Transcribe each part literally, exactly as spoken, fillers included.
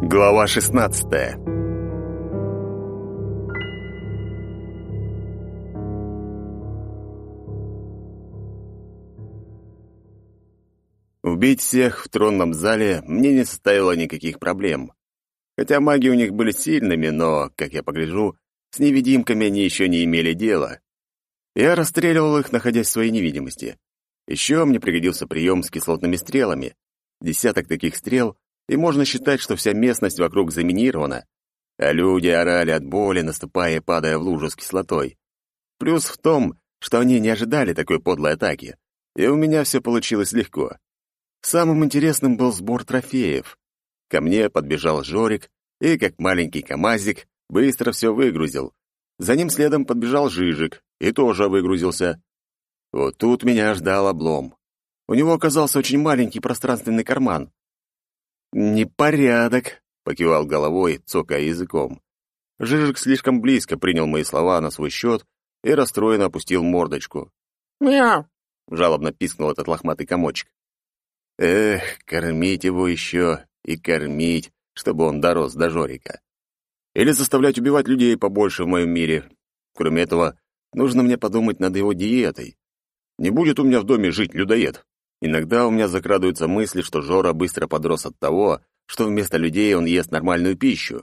Глава шестнадцатая. Убить всех в тронном зале мне не составило никаких проблем. Хотя маги у них были сильными, но, как я погляжу, с невидимками они еще не имели дела. Я расстреливал их, находясь в своей невидимости. Еще мне пригодился прием с кислотными стрелами. Десяток таких стрел, и можно считать, что вся местность вокруг заминирована, а люди орали от боли, наступая и падая в лужу с кислотой. Плюс в том, что они не ожидали такой подлой атаки, и у меня все получилось легко. Самым интересным был сбор трофеев. Ко мне подбежал Жорик и, как маленький камазик, быстро все выгрузил. За ним следом подбежал Жижик и тоже выгрузился. Вот тут меня ждал облом. У него оказался очень маленький пространственный карман. «Непорядок», — покивал головой, цокая языком. Жижик слишком близко принял мои слова на свой счет и расстроенно опустил мордочку. «Мяу!» — жалобно пискнул этот лохматый комочек. Эх, кормить его еще и кормить, чтобы он дорос до Жорика. Или заставлять убивать людей побольше в моем мире. Кроме этого, нужно мне подумать над его диетой. Не будет у меня в доме жить людоед. Иногда у меня закрадываются мысли, что Жора быстро подрос от того, что вместо людей он ест нормальную пищу.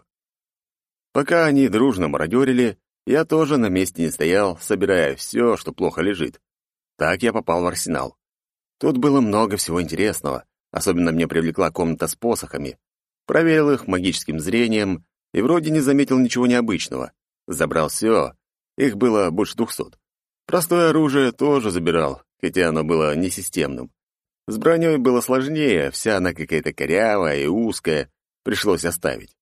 Пока они дружно мародерили, я тоже на месте не стоял, собирая все, что плохо лежит. Так я попал в арсенал. Тут было много всего интересного, особенно мне привлекла комната с посохами. Проверил их магическим зрением и вроде не заметил ничего необычного. Забрал все, их было больше двухсот. Простое оружие тоже забирал, хотя оно было несистемным. С броней было сложнее, вся она какая-то корявая и узкая, пришлось оставить.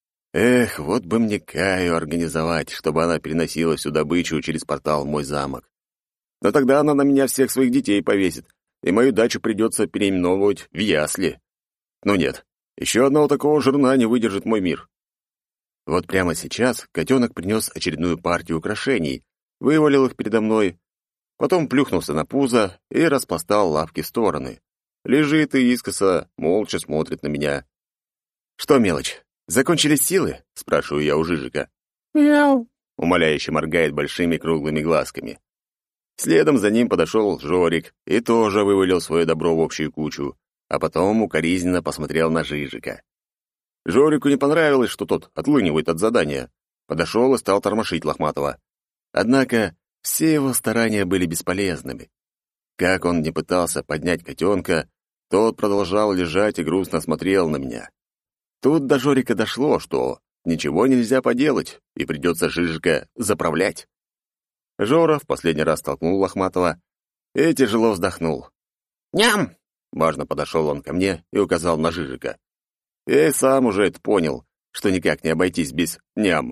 Эх, вот бы мне Каю организовать, чтобы она переносила всю добычу через портал в мой замок. Но тогда она на меня всех своих детей повесит, и мою дачу придется переименовывать в ясли. Ну нет, еще одного такого жирна не выдержит мой мир. Вот прямо сейчас котенок принес очередную партию украшений, вывалил их передо мной, потом плюхнулся на пузо и распластал лапки в стороны. Лежит и искоса, молча смотрит на меня. «Что, мелочь, закончились силы?» — спрашиваю я у Жижика. «Мяу!» — умоляюще моргает большими круглыми глазками. Следом за ним подошел Жорик и тоже вывалил свое добро в общую кучу, а потом укоризненно посмотрел на Жижика. Жорику не понравилось, что тот отлынивает от задания. Подошел и стал тормошить Лохматова. Однако все его старания были бесполезными. Как он не пытался поднять котенка, тот продолжал лежать и грустно смотрел на меня. Тут до Жорика дошло, что ничего нельзя поделать, и придется Жижика заправлять. Жора в последний раз толкнул Лохматова и тяжело вздохнул. «Ням!» — важно подошел он ко мне и указал на Жижика. Я и сам уже это понял, что никак не обойтись без ням.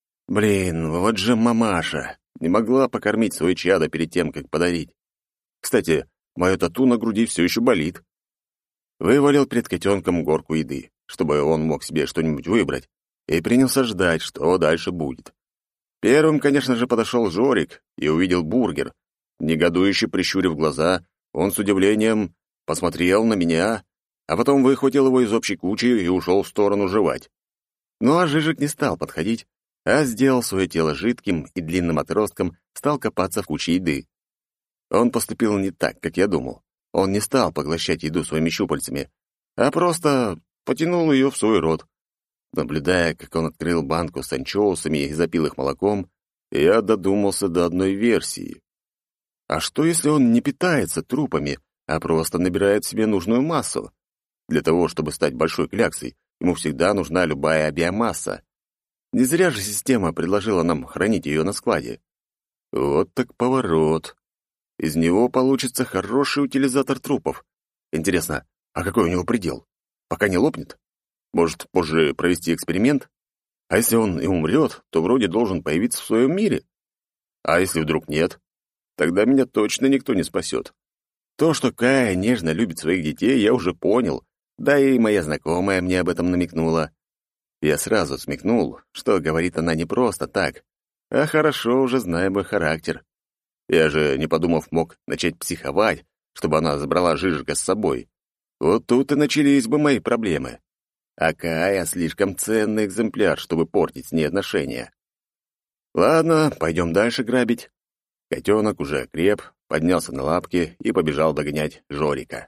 Блин, вот же мамаша. Не могла покормить свое чадо перед тем, как подарить. Кстати, мое тату на груди все еще болит. Вывалил перед котенком горку еды, чтобы он мог себе что-нибудь выбрать, и принялся ждать, что дальше будет. Первым, конечно же, подошел Жорик и увидел бургер. Негодующе прищурив глаза, он с удивлением посмотрел на меня, а потом выхватил его из общей кучи и ушел в сторону жевать. Ну а Жижик не стал подходить, а сделал свое тело жидким и длинным отростком стал копаться в куче еды. Он поступил не так, как я думал. Он не стал поглощать еду своими щупальцами, а просто потянул ее в свой рот. Наблюдая, как он открыл банку с анчоусами и запил их молоком, я додумался до одной версии. А что, если он не питается трупами, а просто набирает себе нужную массу? Для того, чтобы стать большой кляксой, ему всегда нужна любая биомасса. Не зря же система предложила нам хранить ее на складе. Вот так поворот. Из него получится хороший утилизатор трупов. Интересно, а какой у него предел? Пока не лопнет? Может, позже провести эксперимент? А если он и умрет, то вроде должен появиться в своем мире. А если вдруг нет? Тогда меня точно никто не спасет. То, что Кая нежно любит своих детей, я уже понял, да и моя знакомая мне об этом намекнула. Я сразу смекнул, что говорит она не просто так, а хорошо уже зная мой характер. Я же, не подумав, мог начать психовать, чтобы она забрала Жижика с собой. Вот тут и начались бы мои проблемы. а Кая слишком ценный экземпляр, чтобы портить с ней отношения. Ладно, пойдем дальше грабить. Котенок уже креп, поднялся на лапки и побежал догонять Жорика.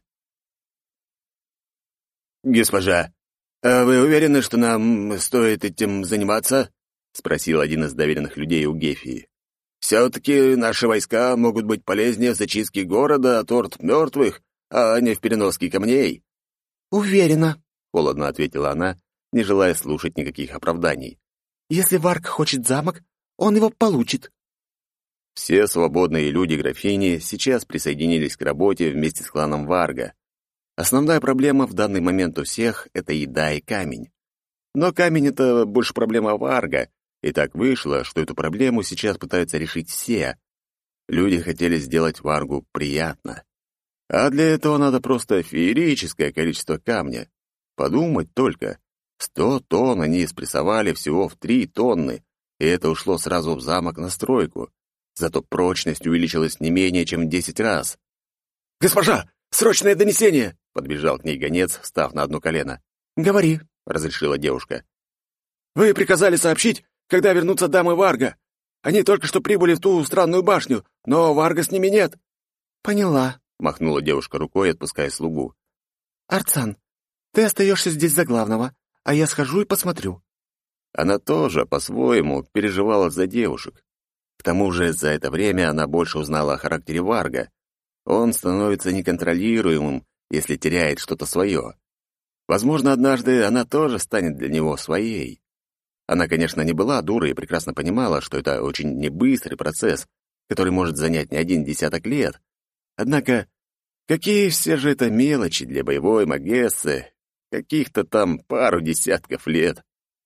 «Госпожа, а вы уверены, что нам стоит этим заниматься?» — спросил один из доверенных людей у Гефии. «Все-таки наши войска могут быть полезнее в зачистке города от орд мертвых, а не в переноске камней». «Уверена», — холодно ответила она, не желая слушать никаких оправданий. «Если Варг хочет замок, он его получит». Все свободные люди графини сейчас присоединились к работе вместе с кланом Варга. Основная проблема в данный момент у всех — это еда и камень. Но камень — это больше проблема Варга, и так вышло, что эту проблему сейчас пытаются решить все. Люди хотели сделать Варгу приятно. А для этого надо просто феерическое количество камня. Подумать только. Сто тонн они спрессовали всего в три тонны, и это ушло сразу в замок на стройку. Зато прочность увеличилась не менее чем в десять раз. «Госпожа, срочное донесение!» — подбежал к ней гонец, встав на одно колено. «Говори», — разрешила девушка. «Вы приказали сообщить, когда вернутся дамы Варга. Они только что прибыли в ту странную башню, но Варга с ними нет». «Поняла», — махнула девушка рукой, отпуская слугу. «Арцан, ты остаешься здесь за главного, а я схожу и посмотрю». Она тоже, по-своему, переживала за девушек. К тому же за это время она больше узнала о характере Варга. Он становится неконтролируемым, если теряет что-то свое. Возможно, однажды она тоже станет для него своей. Она, конечно, не была дурой и прекрасно понимала, что это очень небыстрый процесс, который может занять не один десяток лет. Однако, какие все же это мелочи для боевой магессы, каких-то там пару десятков лет.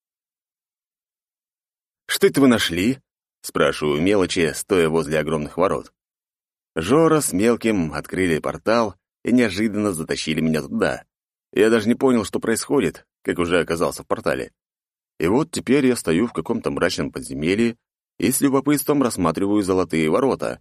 «Что это вы нашли?» — спрашиваю мелочи, стоя возле огромных ворот. Жора с Мелким открыли портал и неожиданно затащили меня туда. Я даже не понял, что происходит, как уже оказался в портале. И вот теперь я стою в каком-то мрачном подземелье и с любопытством рассматриваю золотые ворота.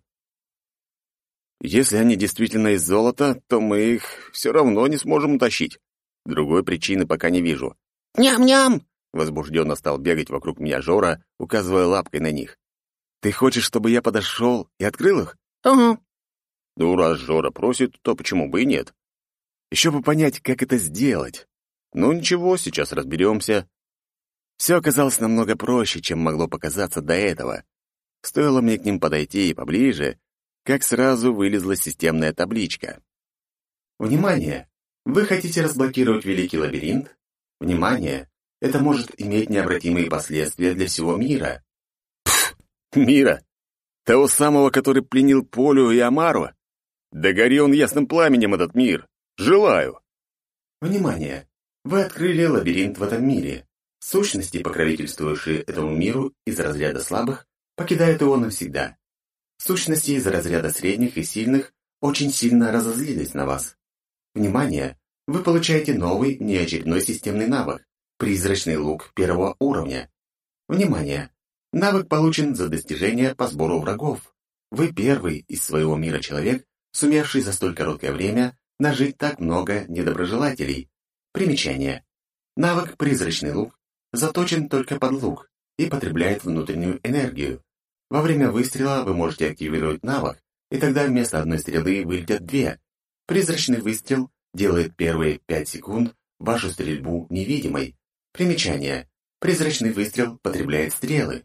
Если они действительно из золота, то мы их все равно не сможем утащить. Другой причины пока не вижу. «Ням-ням!» — возбужденно стал бегать вокруг меня Жора, указывая лапкой на них. «Ты хочешь, чтобы я подошел и открыл их?» «Угу». Ну, раз Жора просит, то почему бы и нет? Еще бы понять, как это сделать. Ну ничего, сейчас разберемся. Все оказалось намного проще, чем могло показаться до этого. Стоило мне к ним подойти поближе, как сразу вылезла системная табличка. Внимание! Вы хотите разблокировать Великий Лабиринт? Внимание! Это может иметь необратимые последствия для всего мира. Пф, мира? Того самого, который пленил Полю и Амару? Да гори он ясным пламенем, этот мир! Желаю! Внимание! Вы открыли лабиринт в этом мире. Сущности, покровительствующие этому миру из разряда слабых, покидают его навсегда. Сущности из разряда средних и сильных очень сильно разозлились на вас. Внимание! Вы получаете новый, неочередной системный навык – призрачный лук первого уровня. Внимание! Навык получен за достижение по сбору врагов. Вы первый из своего мира человек, сумевший за столь короткое время нажить так много недоброжелателей. Примечание. Навык «Призрачный лук» заточен только под лук и потребляет внутреннюю энергию. Во время выстрела вы можете активировать навык, и тогда вместо одной стрелы вылетят две. Призрачный выстрел делает первые пять секунд вашу стрельбу невидимой. Примечание. Призрачный выстрел потребляет стрелы.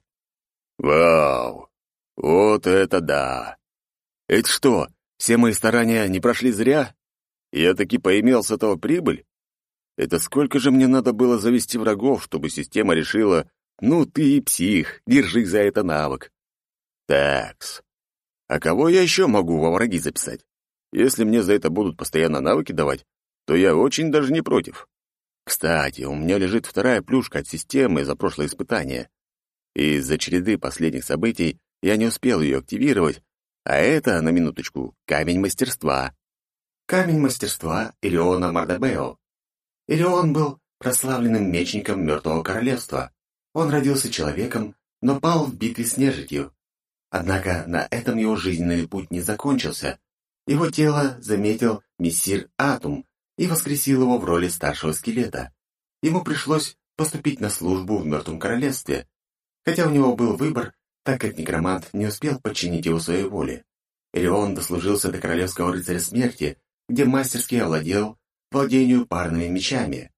Вау! Вот это да! Это что, все мои старания не прошли зря? Я таки поимел с этого прибыль? Это сколько же мне надо было завести врагов, чтобы система решила, ну ты и псих, держи за это навык. Такс. А кого я еще могу во враги записать? Если мне за это будут постоянно навыки давать, то я очень даже не против. Кстати, у меня лежит вторая плюшка от системы за прошлое испытание. И из-за череды последних событий я не успел ее активировать, а это, на минуточку, камень мастерства. Камень мастерства Ириона Мардабео. Ирион был прославленным мечником Мертвого Королевства. Он родился человеком, но пал в битве с нежитью. Однако на этом его жизненный путь не закончился. Его тело заметил мессир Атум и воскресил его в роли старшего скелета. ему пришлось поступить на службу в Мертвом Королевстве, хотя у него был выбор, так как некромант не успел подчинить его своей воле. Элеон дослужился до Королевского рыцаря смерти, где мастерски овладел владению парными мечами.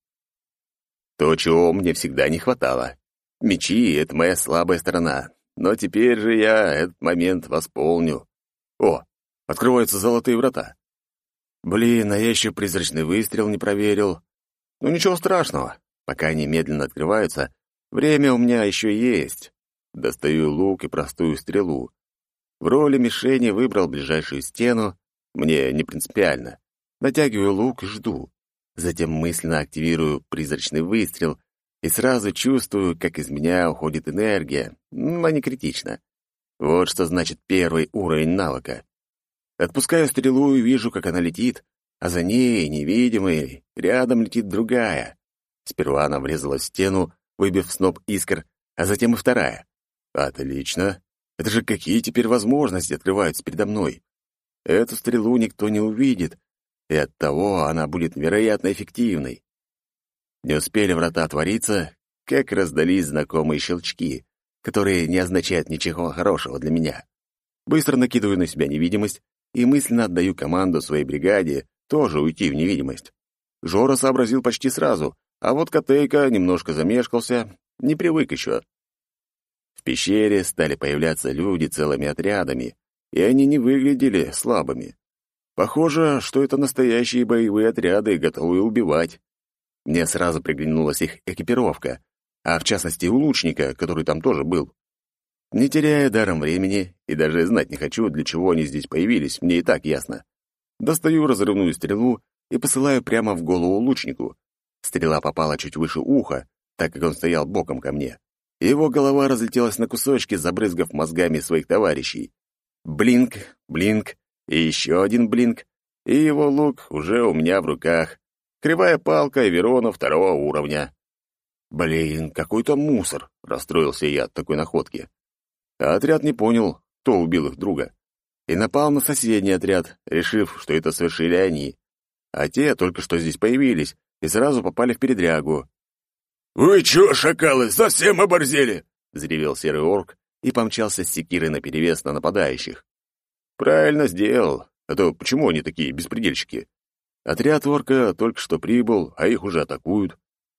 То, чего мне всегда не хватало. Мечи — это моя слабая сторона, но теперь же я этот момент восполню. О, открываются золотые врата. Блин, а я еще призрачный выстрел не проверил. Ну ничего страшного, пока они медленно открываются, время у меня еще есть. Достаю лук и простую стрелу. В роли мишени выбрал ближайшую стену, мне не принципиально. Натягиваю лук и жду. Затем мысленно активирую призрачный выстрел и сразу чувствую, как из меня уходит энергия, но не критично. Вот что значит первый уровень навыка. Отпускаю стрелу и вижу, как она летит, а за ней, невидимой, рядом летит другая. Сперва она врезалась в стену, выбив сноп искр, а затем и вторая. Отлично. Это же какие теперь возможности открываются передо мной. Эту стрелу никто не увидит, и оттого она будет невероятно эффективной. Не успели врата отвориться, как раздались знакомые щелчки, которые не означают ничего хорошего для меня. Быстро накидываю на себя невидимость и мысленно отдаю команду своей бригаде тоже уйти в невидимость. Жора сообразил почти сразу, а вот Котейка немножко замешкался, не привык еще. В пещере стали появляться люди целыми отрядами, и они не выглядели слабыми. Похоже, что это настоящие боевые отряды, готовые убивать. Мне сразу приглянулась их экипировка, а в частности у лучника, который там тоже был. Не теряя даром времени, и даже знать не хочу, для чего они здесь появились, мне и так ясно. Достаю разрывную стрелу и посылаю прямо в голову лучнику. Стрела попала чуть выше уха, так как он стоял боком ко мне. Его голова разлетелась на кусочки, забрызгав мозгами своих товарищей. Блинк, блинк и еще один блинк, и его лук уже у меня в руках. Кривая палка и Верона второго уровня. Блин, какой-то мусор, расстроился я от такой находки. А отряд не понял, кто убил их друга, и напал на соседний отряд, решив, что это совершили они. А те только что здесь появились и сразу попали в передрягу. «Вы чё, шакалы, совсем оборзели?» — взревел серый орк и помчался с секирой наперевес на нападающих. Правильно сделал, а то почему они такие беспредельщики? Отряд орка только что прибыл, а их уже атакуют.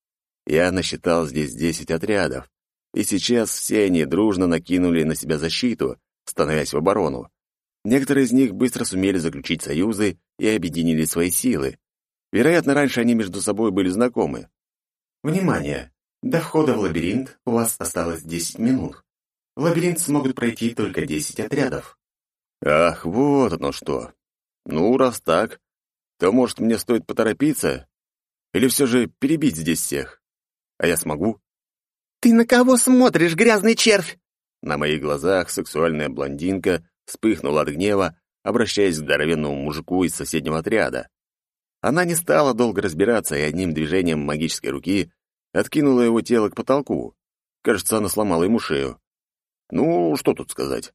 Я насчитал здесь десять отрядов, и сейчас все они дружно накинули на себя защиту, становясь в оборону. Некоторые из них быстро сумели заключить союзы и объединили свои силы. Вероятно, раньше они между собой были знакомы. Внимание! До входа в лабиринт у вас осталось десять минут. В лабиринт смогут пройти только десять отрядов. Ах, вот оно что. Ну, раз так, то, может, мне стоит поторопиться? Или все же перебить здесь всех? А я смогу? «Ты на кого смотришь, грязный червь?» На моих глазах сексуальная блондинка вспыхнула от гнева, обращаясь к здоровенному мужику из соседнего отряда. Она не стала долго разбираться и одним движением магической руки откинула его тело к потолку. Кажется, она сломала ему шею. Ну, что тут сказать?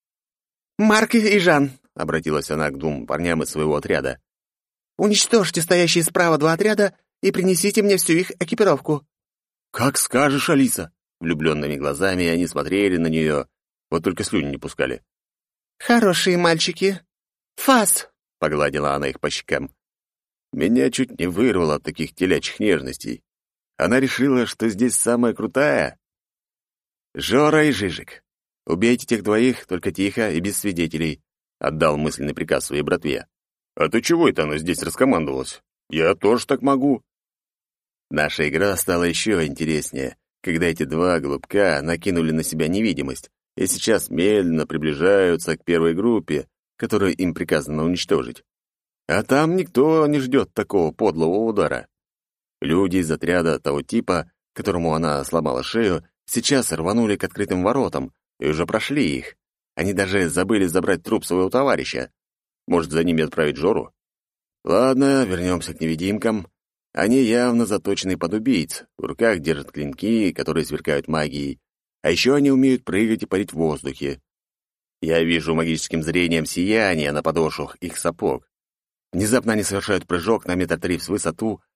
«Марк и Жан», — обратилась она к двум парням из своего отряда. «Уничтожьте стоящие справа два отряда и принесите мне всю их экипировку». «Как скажешь, Алиса!» Влюбленными глазами они смотрели на нее, вот только слюни не пускали. «Хорошие мальчики. Фас!» — погладила она их по щекам. Меня чуть не вырвало от таких телячьих нежностей. Она решила, что здесь самая крутая. «Жора и Жижик, убейте тех двоих, только тихо и без свидетелей», — отдал мысленный приказ своей братве. «А ты чего это она здесь раскомандовалась? Я тоже так могу». Наша игра стала еще интереснее, когда эти два голубка накинули на себя невидимость и сейчас медленно приближаются к первой группе, которую им приказано уничтожить. А там никто не ждет такого подлого удара. Люди из отряда того типа, которому она сломала шею, сейчас рванули к открытым воротам и уже прошли их. Они даже забыли забрать труп своего товарища. Может, за ними отправить Жору? Ладно, вернемся к невидимкам. Они явно заточены под убийц, в руках держат клинки, которые сверкают магией, а еще они умеют прыгать и парить в воздухе. Я вижу магическим зрением сияние на подошвах их сапог. Внезапно они совершают прыжок на метр три в высоту,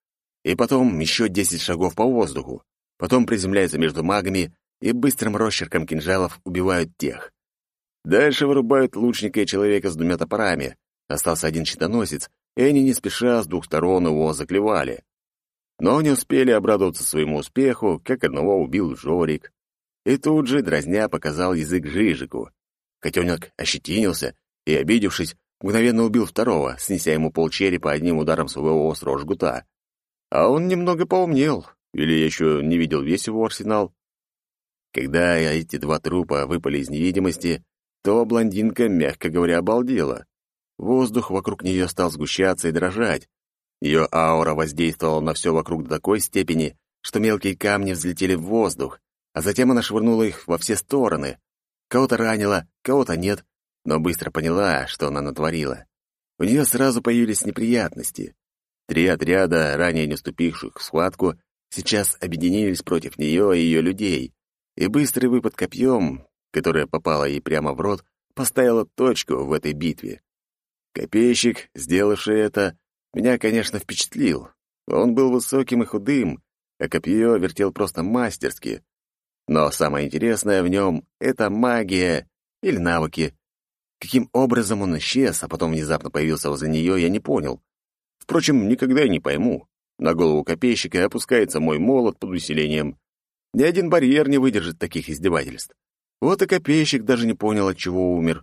и потом еще десять шагов по воздуху. Потом приземляются между магами и быстрым росчерком кинжалов убивают тех. Дальше вырубают лучника и человека с двумя топорами. Остался один щитоносец, и они не спеша с двух сторон его заклевали. Но не успели обрадоваться своему успеху, как одного убил Жорик. И тут же, дразня, показал язык Жижику. Котенок ощетинился и, обидевшись, мгновенно убил второго, снеся ему полчерепа одним ударом своего острого жгута. А он немного поумнел, или я еще не видел весь его арсенал. Когда эти два трупа выпали из невидимости, то блондинка, мягко говоря, обалдела. Воздух вокруг нее стал сгущаться и дрожать. Ее аура воздействовала на все вокруг до такой степени, что мелкие камни взлетели в воздух, а затем она швырнула их во все стороны. Кого-то ранила, кого-то нет, но быстро поняла, что она натворила. У нее сразу появились неприятности. Три отряда, ранее не вступивших в схватку, сейчас объединились против нее и ее людей, и быстрый выпад копьем, которое попало ей прямо в рот, поставило точку в этой битве. Копейщик, сделавший это, меня, конечно, впечатлил. Он был высоким и худым, а копье вертел просто мастерски. Но самое интересное в нем — это магия или навыки. Каким образом он исчез, а потом внезапно появился возле нее, я не понял. Впрочем, никогда и не пойму. На голову копейщика опускается мой молот под усилением. Ни один барьер не выдержит таких издевательств. Вот и копейщик даже не понял, от чего умер.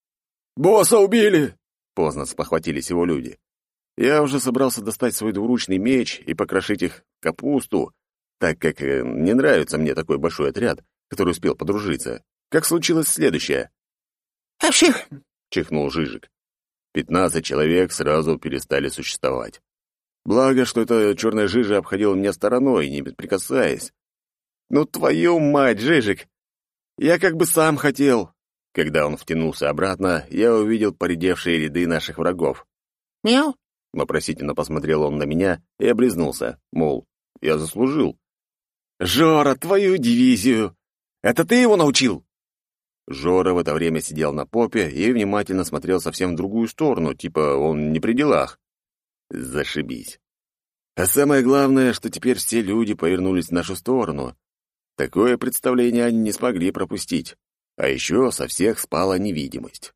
«Босса убили!» — поздно спохватились его люди. Я уже собрался достать свой двуручный меч и покрошить их в капусту, так как э, не нравится мне такой большой отряд, который успел подружиться. Как случилось следующее. «Апших!» — чихнул Жижик. Пятнадцать человек сразу перестали существовать. Благо, что эта черная жижа обходила меня стороной, не прикасаясь. «Ну, твою мать, Жижик! Я как бы сам хотел!» Когда он втянулся обратно, я увидел поредевшие ряды наших врагов. «Мяу!» — вопросительно посмотрел он на меня и облизнулся, мол, я заслужил. «Жора, твою дивизию! Это ты его научил?» Жора в это время сидел на попе и внимательно смотрел совсем в другую сторону, типа он не при делах. Зашибись. А самое главное, что теперь все люди повернулись в нашу сторону. Такое представление они не смогли пропустить. А еще со всех спала невидимость.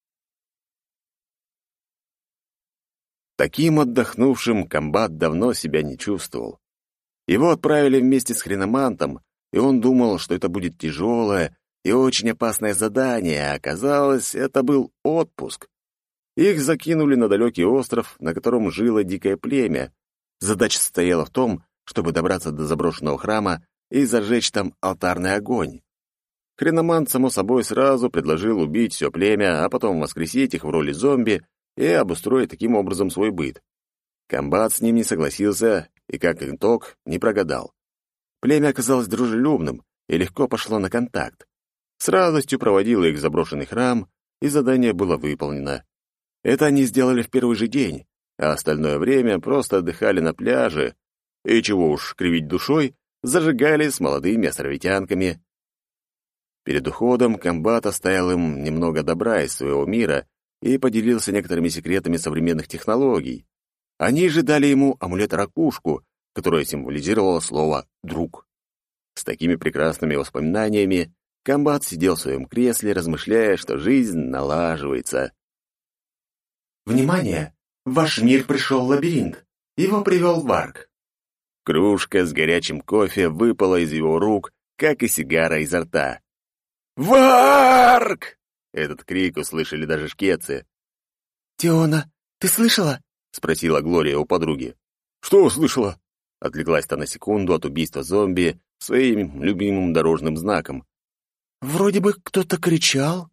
Таким отдохнувшим комбат давно себя не чувствовал. Его отправили вместе с хреномантом, и он думал, что это будет тяжелое и очень опасное задание, а оказалось, это был отпуск. Их закинули на далекий остров, на котором жило дикое племя. Задача состояла в том, чтобы добраться до заброшенного храма и зажечь там алтарный огонь. Хреномант, само собой, сразу предложил убить все племя, а потом воскресить их в роли зомби и обустроить таким образом свой быт. Комбат с ним не согласился и, как итог, не прогадал. Племя оказалось дружелюбным и легко пошло на контакт. С радостью проводило их в заброшенный храм, и задание было выполнено. Это они сделали в первый же день, а остальное время просто отдыхали на пляже и, чего уж кривить душой, зажигали с молодыми островитянками. Перед уходом комбат оставил им немного добра из своего мира и поделился некоторыми секретами современных технологий. Они же дали ему амулет-ракушку, которая символизировала слово «друг». С такими прекрасными воспоминаниями комбат сидел в своем кресле, размышляя, что жизнь налаживается. «Внимание! В ваш мир пришел лабиринт. Его привел Варг». Кружка с горячим кофе выпала из его рук, как и сигара изо рта. «Варг!» Этот крик услышали даже шкетцы. «Теона, ты слышала?» — спросила Глория у подруги. «Что слышала?» Отвлеклась-то на секунду от убийства зомби своим любимым дорожным знаком. «Вроде бы кто-то кричал».